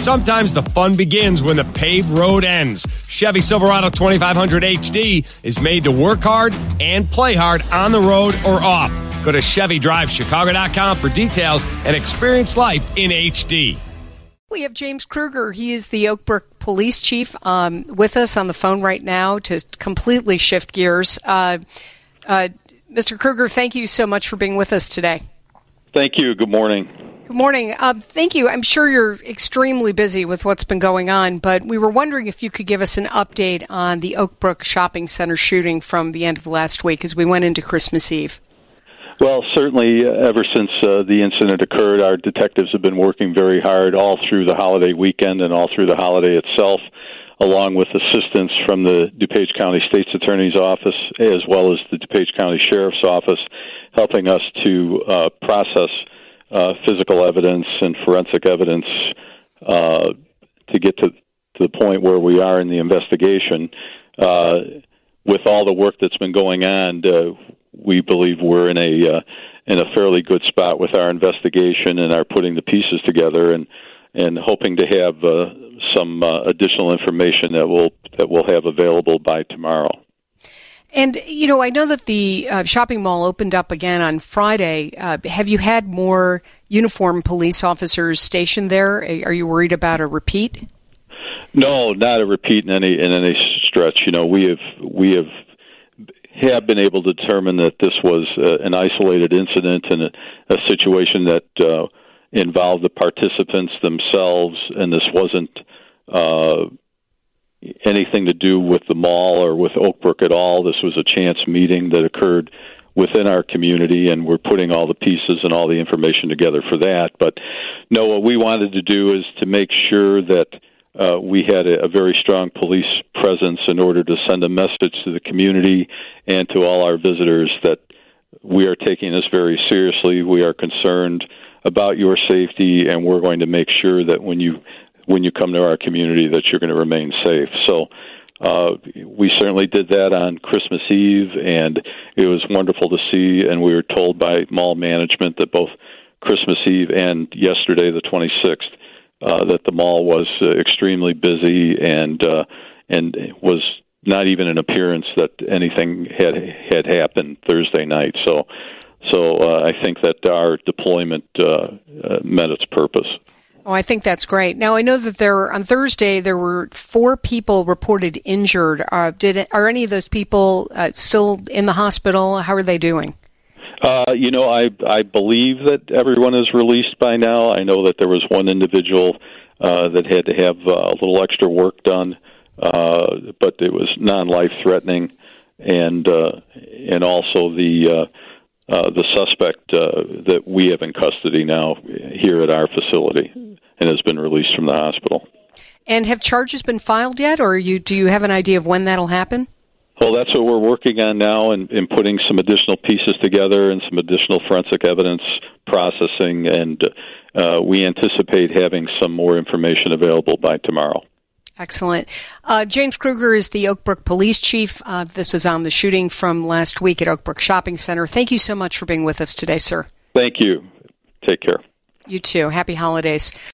Sometimes the fun begins when the paved road ends. Chevy Silverado 2500 HD is made to work hard and play hard on the road or off. Go to ChevyDriveChicago.com for details and experience life in HD. We have James Kruger. He is the Oak Brook Police Chief with us on the phone right now to completely shift gears. Mr. Kruger, thank you so much for being with us today. Thank you. Good morning. Good morning. Thank you. I'm sure you're extremely busy with what's been going on, but we were wondering if you could give us an update on the Oak Brook Shopping Center shooting from the end of last week as we went into Christmas Eve. Well, certainly ever since the incident occurred, our detectives have been working very hard all through the holiday weekend and all through the holiday itself, along with assistance from the DuPage County State's Attorney's Office as well as the DuPage County Sheriff's Office, helping us to process physical evidence and forensic evidence to get to the point where we are in the investigation. With all the work that's been going on, we believe we're in a fairly good spot with our investigation and are putting the pieces together and hoping to have some additional information that we'll have available by tomorrow. And, you know, I know that the shopping mall opened up again on Friday. Have you had more uniformed police officers stationed there? Are you worried about a repeat? No, not a repeat in any stretch. You know, we have been able to determine that this was an isolated incident and a situation that involved the participants themselves, and this wasn't anything to do with the mall or with Oak Brook at all. This was a chance meeting that occurred within our community, and we're putting all the pieces and all the information together for that. But no, what we wanted to do is to make sure that we had a very strong police presence in order to send a message to the community and to all our visitors that we are taking this very seriously. We are concerned about your safety, and we're going to make sure that when you come to our community that you're going to remain safe. So we certainly did that on Christmas Eve, and it was wonderful to see, and we were told by mall management that both Christmas Eve and yesterday, the 26th, that the mall was extremely busy and was not even an appearance that anything had happened Thursday night. So I think that our deployment met its purpose. Oh, I think that's great. Now, I know that on Thursday there were 4 people reported injured. Are any of those people still in the hospital? How are they doing? I believe that everyone is released by now. I know that there was one individual that had to have a little extra work done, but it was non-life-threatening, and also the suspect that we have in custody now here at our facility and has been released from the hospital. And have charges been filed yet, or do you have an idea of when that'll happen? Well, that's what we're working on now and putting some additional pieces together and some additional forensic evidence processing, and we anticipate having some more information available by tomorrow. Excellent. James Kruger is the Oak Brook Police Chief. This is on the shooting from last week at Oak Brook Shopping Center. Thank you so much for being with us today, sir. Thank you. Take care. You too. Happy holidays.